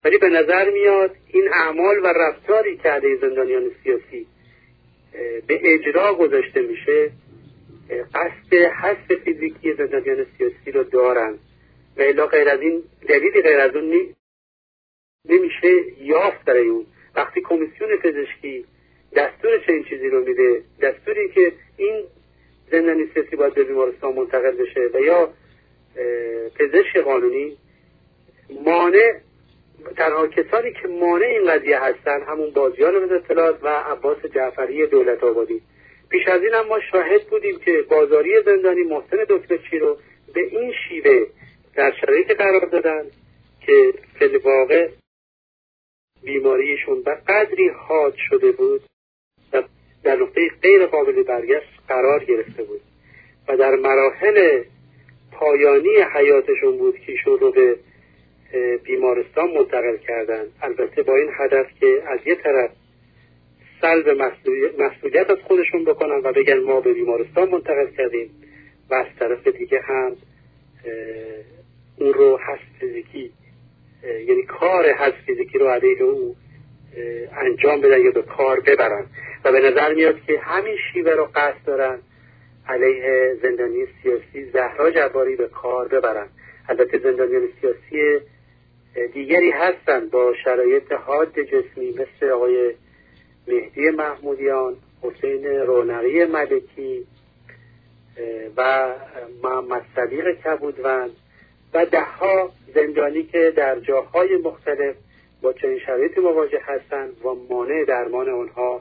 ولی به نظر میاد این اعمال و رفتاری که علیه زندانیان سیاسی به اجرا گذاشته میشه قصد حذف فیزیکی زندانیان سیاسی رو دارن و الا غیر از این دلیلی غیر از اون نمیشه یافت برای اون. وقتی کمیسیون پزشکی دستور چنین چیزی رو میده، دستوری که این زندانی سیاسی باید به بیمارستان منتقل بشه و یا پزشک قانونی، مانع تنها کسانی که مانع این قضیه هستن همون بازیان وزارت اطلاعات و عباس جعفری دولت آبادی. پیش از این هم ما شاهد بودیم که بازاری زندانی محسن دکترچی رو به این شیوه در شرایط قرار دادن که فی واقع بیماریشون به قدری حاد شده بود و در نقطه غیر قابل برگشت قرار گرفته بود و در مراحل پایانی حیاتشون بود که ایشون رو به بیمارستان منتقل کردن. البته با این هدف که از یه طرف سلب مسئولیت از خودشون بکنن و بگن ما به بیمارستان منتقل کردیم و از طرف دیگه هم اون رو حذف فیزیکی، یعنی کار حذف فیزیکی رو علیه او انجام بدن یا به کار ببرن و به نظر میاد که همین شیوه رو قصد دارن علیه زندانی سیاسی زهرا جباری به کار ببرن. البته زندانیان سیاسی دیگری هستن با شرایط حاد جسمی مثل آقای مهدی محمودیان، حسین رونقی ملکی و محمد صدیق کبودوند و دهها زندانی که در جاهای مختلف با چنین شرایطی مواجه هستند و مانع درمان آنها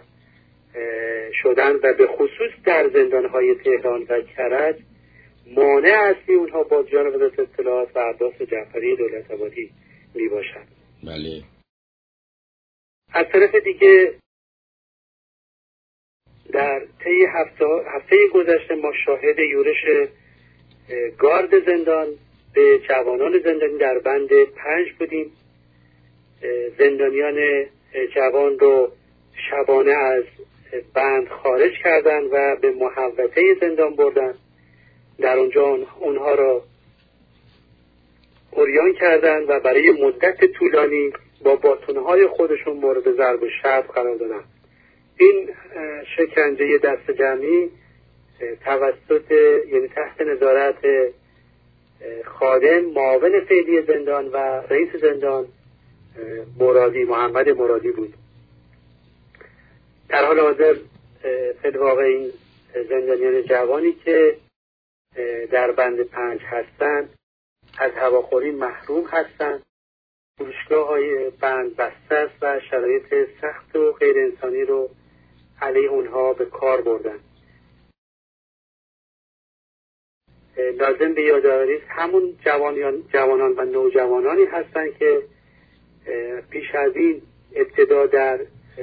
شدن و به خصوص در زندانهای تهران و کرج مانع اصلی اونها بازیان وزارت اطلاعات و عباس جعفری دولت آبادی می باشند. بله. از طرف دیگه در طی هفته گذشته ما شاهد یورش گارد زندان به جوانان زندانی در بند 5 بودیم. زندانیان جوان رو شبانه از بند خارج کردن و به محوطه زندان بردن. در اونجا اونها را عریان کردن و برای مدت طولانی با باتونهای خودشون مورد ضرب و شتم قرار دادن. این شکنجه دست جمعی توسط یعنی تحت نظارت خادم معاون فعلی زندان و رئیس زندان محمد مرادی بود. در حال حاضر فی الواقع این زندانیان جوانی که در بند 5 هستند از هواخوری محروم هستند. فروشگاه‌های بند بسته است و شرایط سخت و غیر انسانی رو علیه اونها به کار بردن. لازم به یادآوری همون جوانان و نوجوانانی هستند که پیش از این ابتدا در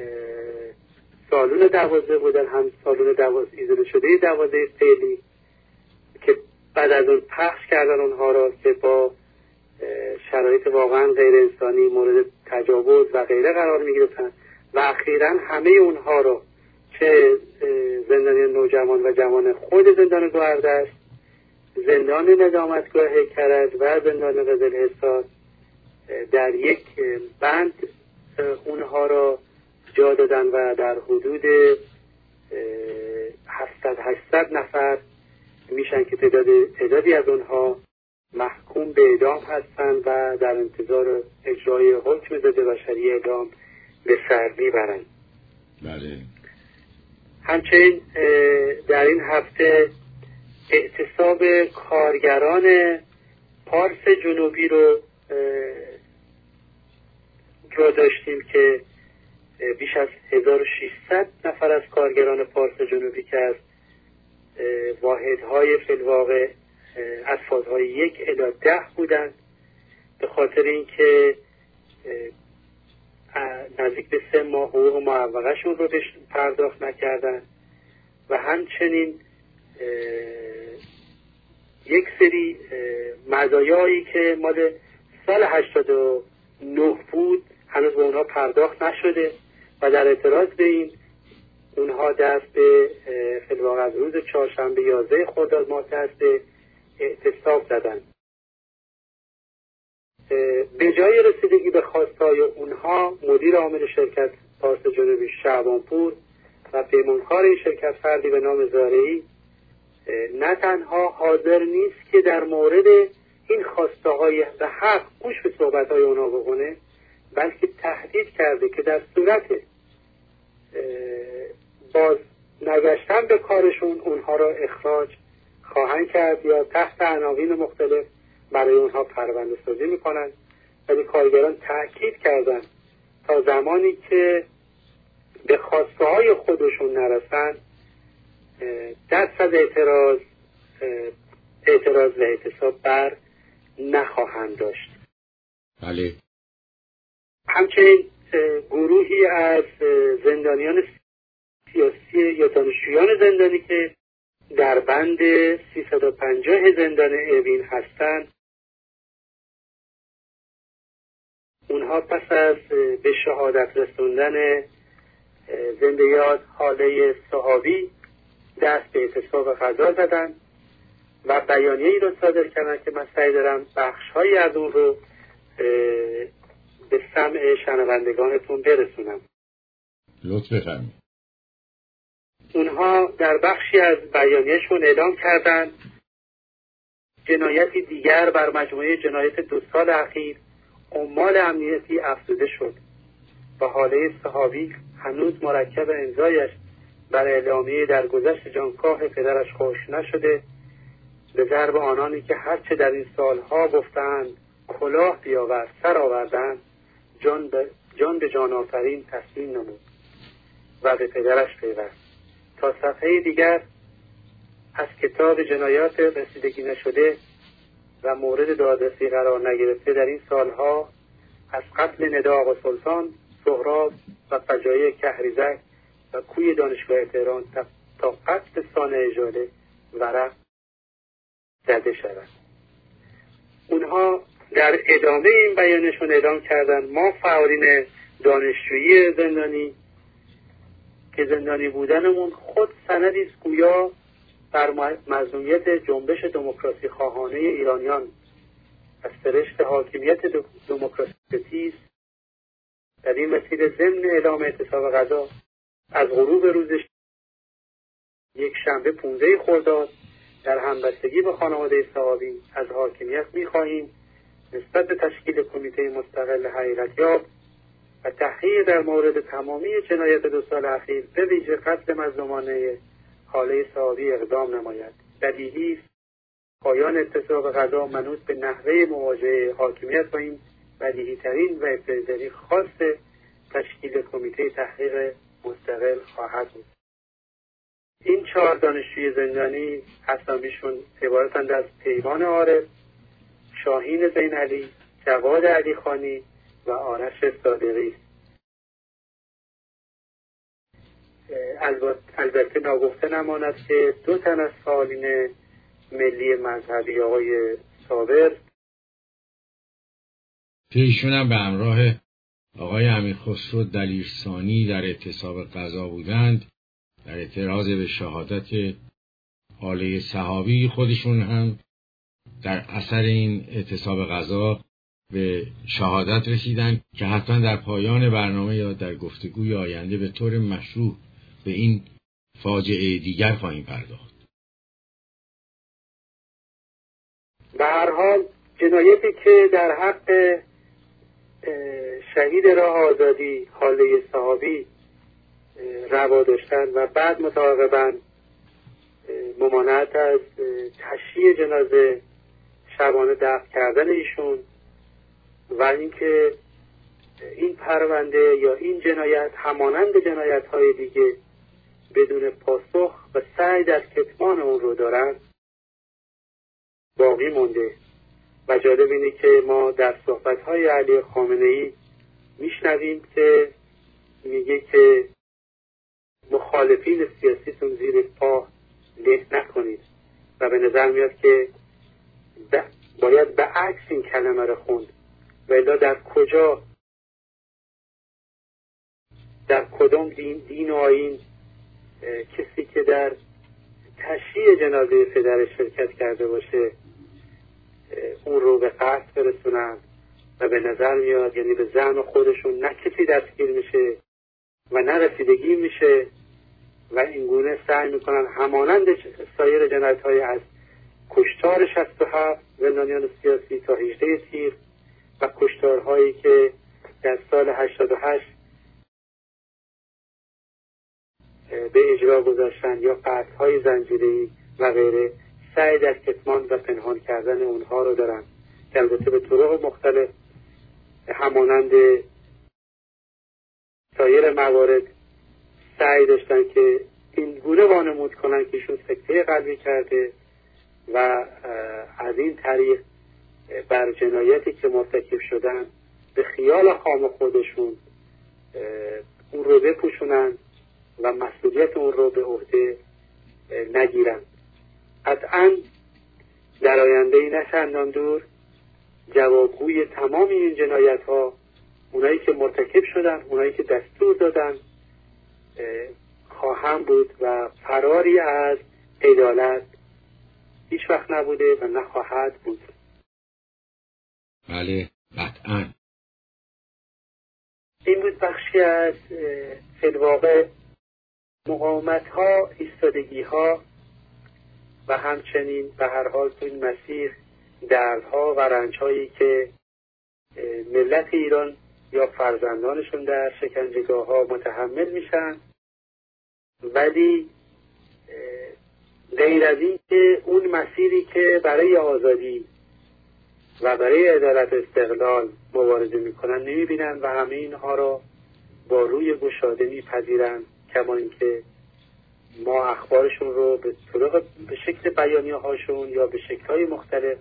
سالن 12 بودن، هم سالن 12 ایزوله شده 12 فعلی که بعد از اون پخش کردن اونها را که با شرایط واقعا غیر انسانی مورد تجاوز و غیره قرار می گرفتن و اخیراً همه اونها را چه زندانی نوجوان و جوان خود زندان گوهردشت، زندان ندامتگاه کرج و زندان قزلحصار در یک بند اونها را جا دادن و در حدود 700-800 نفر میشن که تعدادی از اونها محکوم به اعدام هستند و در انتظار اجرای حکم زده بشری اعدام به سر میبرند. بله. همچنین در این هفته اعتصاب کارگران پارس جنوبی رو داشتیم که بیش از 1600 نفر از کارگران پارس جنوبی که از واحدهای فی الواقع از فازهای 1 الی 10 بودند به خاطر اینکه نزدیک به 3 ماه حقوق معوقه‌شون رو پرداخت نکردن و همچنین یک سری مزایایی که مال سال 89 بود هنوز به اونها پرداخت نشده و در اعتراض به این اونها دست به فی الواقع از روز چهارشنبه 11 خرداد ماه دست به اعتصاب زدن. به جای رسیدگی به خواستهای اونها، مدیر عامل شرکت پارس جنوبی شعبانپور و پیمانکار این شرکت فردی به نام زارعی نه تنها حاضر نیست که در مورد این خواسته به حق گوش به صحبت‌های اونها بکنه، بلکه تهدید کرده که در صورت باز نگشتن به کارشون اونها را اخراج خواهند کرد یا تحت عناوین مختلف برای اونها پرونده سازی میکنن. ولی کارگران تأکید کردن تا زمانی که به خواسته های خودشون نرسن دست از اعتراض و اعتصاب بر نخواهند داشت. بله. همچنین گروهی از زندانیان سیاسی یا دانشجویان زندانی که در بند 350 زندان اوین هستند، اونها پس از به شهادت رسوندن زنده یاد حاله صحابی دست به اعتصاب غذا زدن و بیانیه‌ای رو صادر کردن که من سعی دارم بخش‌هایی از اون رو به سمع شنوندگانتون برسونم. لطف بفرمایید. اونها در بخشی از بیانیه‌شون اعلام کردند جنایتی دیگر بر مجموعه جنایت 2 سال اخیر عمال امنیتی افزوده شد و حاله صحابی هنوز مرکب امضایش بر اعلامیه درگذشت جانکاه پدرش خوش نشده، به ضرب آنانی که هرچه در این سالها گفتند کلاه بیاور سر آوردند، جان به جان آفرین تسلیم نمود و به پدرش پیوست. تا صفحه دیگر از کتاب جنایات رسیدگی نشده و مورد دادرسی قرار نگرفته در این سالها، از قتل ندا آقا سلطان، سهراب و فجایع کهریزک و کوی دانشگاه تهران تا قتل صانع ژاله ورق زده شود. اونها در ادامه این بیانشون اعلام کردن ما فعالین دانشجویی زندانی که زندانی بودنمون خود سندی است گویا بر مظلومیت جنبش دموکراسی خواهانه ایرانیان از سرشت حاکمیت دموکراسی است. در این مسیر ضمن اعلام اعتصاب غذا از غروب روز یک شنبه 15 خرداد در همبستگی با خانواده صحابی از حاکمیت می‌خواهیم نسبت به تشکیل کمیته مستقل حقیقتیاب و تحقیق در مورد تمامی جنایت 2 سال اخیر به ویژه قتل مظلومانه حاله صحابی اقدام نماید. بدیهی است پایان اعتصاب غذا منوط به نحوه مواجهه حاکمیت با این بدیهی‌ترین و ابتدایی خواست تشکیل کمیته تحقیق مستقل خواهد بود. این 4 دانشجوی زندانی اسامیشون عبارتند از پیمان عارف، شاهین زین علی، جواد علی خانی و آرش صادقی است. البته ناگفته نماند که 2 تن از فعالین ملی مذهبی آقای صابر که ایشون هم به همراه آقای امیرخسرو دلیرسانی در اعتصاب غذا بودند، در اعتراض به شهادت حاله صحابی خودشون هم در اثر این اعتصاب غذا به شهادت رسیدند که حتما در پایان برنامه یا در گفتگوی آینده به طور مشروع به این فاجعه دیگر خواهیم پرداخت. به هر حال جنایتی که در حق شهید راه آزادی حاله صحابی روا داشتن و بعد متعاقباً ممانعت از تشییع جنازه، شبانه دفن کردن ایشون و اینکه این پرونده یا این جنایت همانند جنایت‌های دیگه بدون پاسخ و سعی در کتمان اون رو دارن باقی مونده. و جالب اینه که ما در صحبت‌های علی خامنه‌ای میشنویم که میگه که مخالفین سیاسیتون زیر پا له نکنید و به نظر میاد که باید به عکس این کلمه رو خوند و الا در کدام دین و آیین کسی که در تشییع جنازه پدرش شرکت کرده باشه اون رو به قتل برسونن و به نظر میاد یعنی به زعم خودشون نه کسی دستگیر میشه و نه رسیدگی میشه و اینگونه سعی میکنن همانند سایر جنایت‌های از کشتار 67 زندانیان سیاسی تا 18 تیر و کشتارهایی که در سال 88 به اجرا گذاشتن یا قتل‌های زنجیره‌ای و غیره، سعی در کتمان و پنهان کردن اونها رو دارن که البته به طرق مختلف همانند سایر موارد سعی داشتن که این گونه وانمود کنن که ایشون سکته قلبی کرده و از این طریق بر جنایتی که مرتکب شدن به خیال خام خودشون اون رو بپوشونن و مسئولیت اون رو به عهده نگیرن. قطعاً در آینده نه چندان دور جوابگوی تمام این جنایت ها اونایی که مرتکب شدن، اونایی که دستور دادن خواهم بود و فراری از عدالت هیچ وقت نبوده و نخواهد بود. بله قطعاً. این بود بخشی از فی الواقع مقاومت ها، ایستادگی ها و همچنین به هر حال تو این مسیر دردها و رنج هایی که ملت ایران یا فرزندانشون در شکنجهگاه ها متحمل میشن، ولی غیر از این که اون مسیری که برای آزادی و برای عدالت و استقلال مبارزه میکنن نمیبینن و همه اینها را با روی گشاده میپذیرن، کما اینکه ما اخبارشون رو به شکل بیانیه هاشون یا به شکل‌های مختلف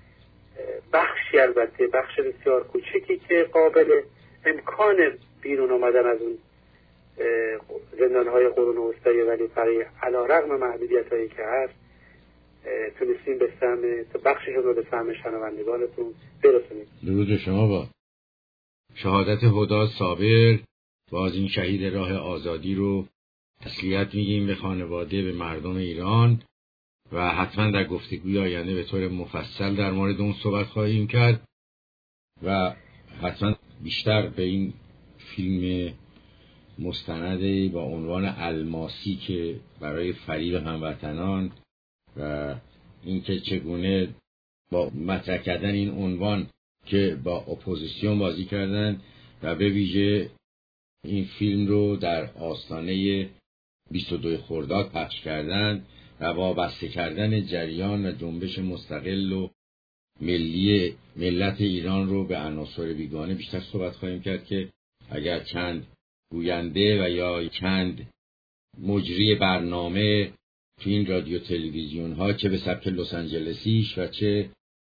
بخشی، البته بخش بسیار کوچکی که قابل امکان بیرون آمدن از اون زندان‌های قرون وسطایی، ولی برای علی‌رغم محدودیت‌هایی که هست تونستیم به سهم بخششون رو به سهم شنوندگانتون برسونیم. درود شما با شهادت هدی صابر باز این شهید راه آزادی رو تسلیت میگیم به خانواده، به مردم ایران و حتما در گفتگوی آینده به طور مفصل در مورد اون صحبت خواهیم کرد و حتما بیشتر به این فیلم مستند با عنوان الماسی که برای فریب هموطنان و اینکه چگونه با مطرح کردن این عنوان که با اپوزیسیون بازی کردن و به ویژه این فیلم رو در آستانه 22 خرداد پخش کردن و وابسته کردن جریان و جنبش مستقل و ملی ملت ایران رو به عناصر بیگانه بیشتر صحبت خواهیم کرد که اگر چند گوینده و یا چند مجری برنامه تو این رادیو تلویزیون ها چه به سبک لس آنجلسیش و چه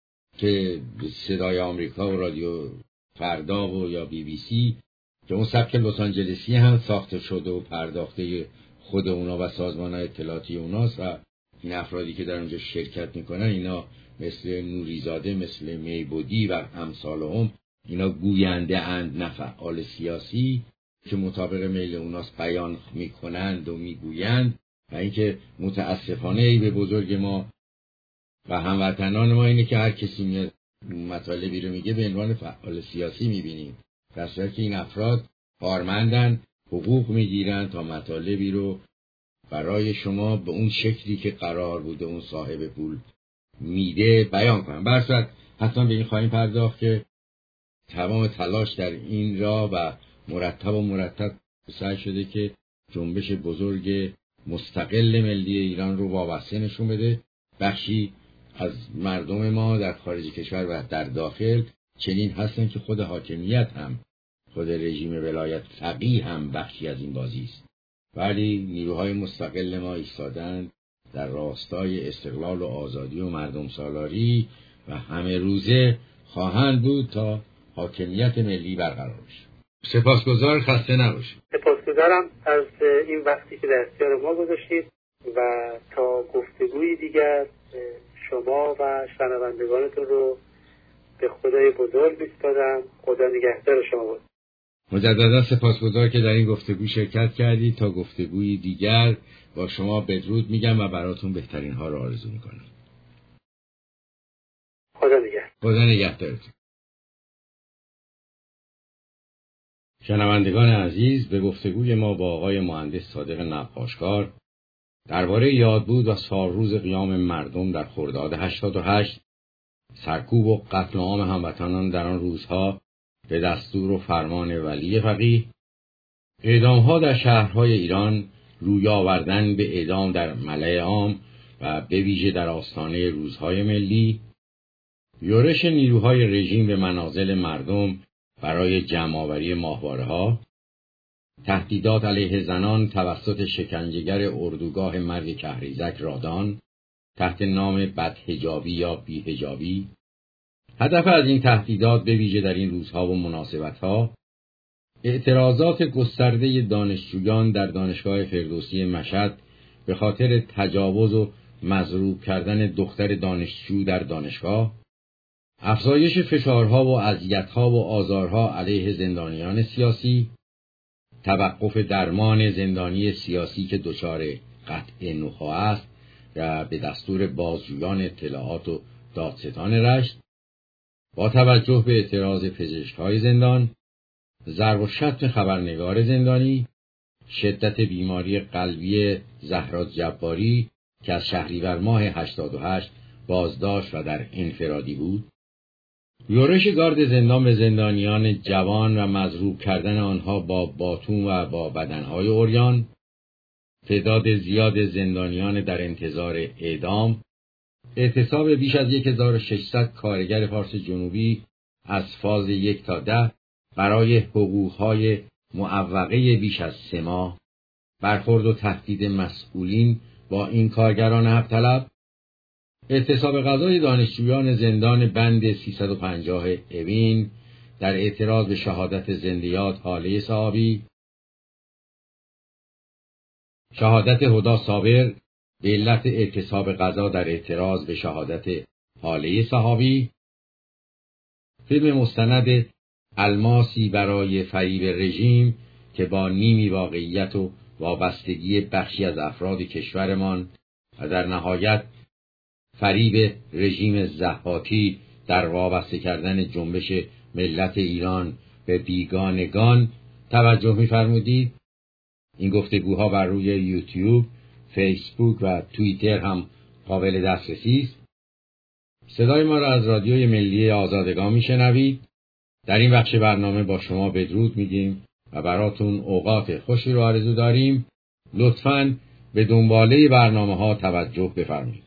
که صدای آمریکا و رادیو فردا و یا بی بی سی که اون سبک لس آنجلسی هم ساخته شده و پرداخته خود اونا و سازمان‌های اطلاعاتی اوناست و این افرادی که در اونجا شرکت میکنن اینا مثل نوریزاده، مثل میبودی و امثالهم اینا گوینده اند، نه فعال سیاسی که مطابق میل اوناست بیان میکنند و میگویند و اینکه متاسفانه ای به بزرگ ما و هموطنان ما اینه که هر کسی میاد مطالبی رو میگه به عنوان فعال سیاسی میبینیم، در صورتی که این افراد کارمندن، حقوق میگیرن تا مطالبی رو برای شما به اون شکلی که قرار بوده اون صاحب پول میده بیان کنن. برصورت حتما به این خواهیم پرداخت که تمام تلاش در این راه و مرتب سعی شده که جنبش بزرگ مستقل ملی ایران رو وابسته نشون بده. بخشی از مردم ما در خارج کشور و در داخل چنین هستن که خود حاکمیت هم، خود رژیم ولایت فقیه هم بخشی از این بازی است، ولی نیروهای مستقل ما ایستادن در راستای استقلال و آزادی و مردم سالاری و همه روزه خواهند بود تا حاکمیت ملی برقرار بشه. سپاسگزار، خسته نباشید. سپاسگزارم از این وقتی که در اختیار ما گذاشتید و تا گفتگوی دیگر شما و شنوندگانتون رو به خدای بزرگ میسپارم. خدا نگهدار شما بود. مجددا سپاسگزار که در این گفتگو شرکت کردید. تا گفتگوی دیگر با شما بدرود میگم و براتون بهترین ها رو آرزو میکنم. خدا نگهدار. خدا نگهدارتون. شنوندگان عزیز، به گفتگوی ما با آقای مهندس صادق نقاشکار درباره یادبود و سالروز قیام مردم در خرداد 88، سرکوب و قتل عام هموطنان در آن روزها به دستور و فرمان ولی فقیه، اعدام‌ها در شهرهای ایران، روی آوردن به اعدام در ملأ عام و به ویژه در آستانه روزهای ملی، یورش نیروهای رژیم به منازل مردم برای جمع‌آوری ماهواره‌ها، تهدیدات علیه زنان توسط شکنجهگر اردوگاه مرگ کهریزک رادان تحت نام بدحجابی یا بی‌حجابی. هدف از این تهدیدات به ویژه در این روزها و مناسبت‌ها، اعتراضات گسترده دانشجویان در دانشگاه فردوسی مشهد به خاطر تجاوز و مضروب کردن دختر دانشجو در دانشگاه، افزایش فشارها و اذیت‌ها و آزارها علیه زندانیان سیاسی، توقف درمان زندانی سیاسی که دچار قطع نخاع است و به دستور بازجویان اطلاعات و دادستان رشت، با توجه به اعتراض پزشک‌های زندان، ضرب و شتم خبرنگار زندانی، شدت بیماری قلبی زهرا جباری که از شهریور ماه 88 بازداشت و در انفرادی بود، یورش گارد زندان به زندانیان جوان و مضروب کردن آنها با باتون و با بدنهای عریان، تعداد زیاد زندانیان در انتظار اعدام، اعتصاب بیش از 1600 کارگر فارس جنوبی از فاز 1 تا 10 برای حقوقهای معوقه بیش از 3 ماه، برخورد و تهدید مسئولین با این کارگران حق طلب، اعتصاب غذای دانشجویان زندان بند 350 اوین در اعتراض به شهادت زندیات هاله صحابی، شهادت هدی صابر به علت اعتصاب غذا در اعتراض به شهادت هاله صحابی، فیلم مستند الماسی برای فریب رژیم که با نیمی واقعیت و وابستگی بخشی از افراد کشورمان و در نهایت فریب رژیم ضحاکی در وابسته کردن جنبش ملت ایران به بیگانگان توجه می‌فرمودید. این گفتگوها بر روی یوتیوب، فیسبوک و توییتر هم قابل دسترسی است. صدای ما را از رادیوی ملی آزادگان میشنوید. در این بخش برنامه با شما بدرود میگیم و براتون اوقات خوشی رو آرزو داریم. لطفاً به دنباله برنامه‌ها توجه بفرمایید.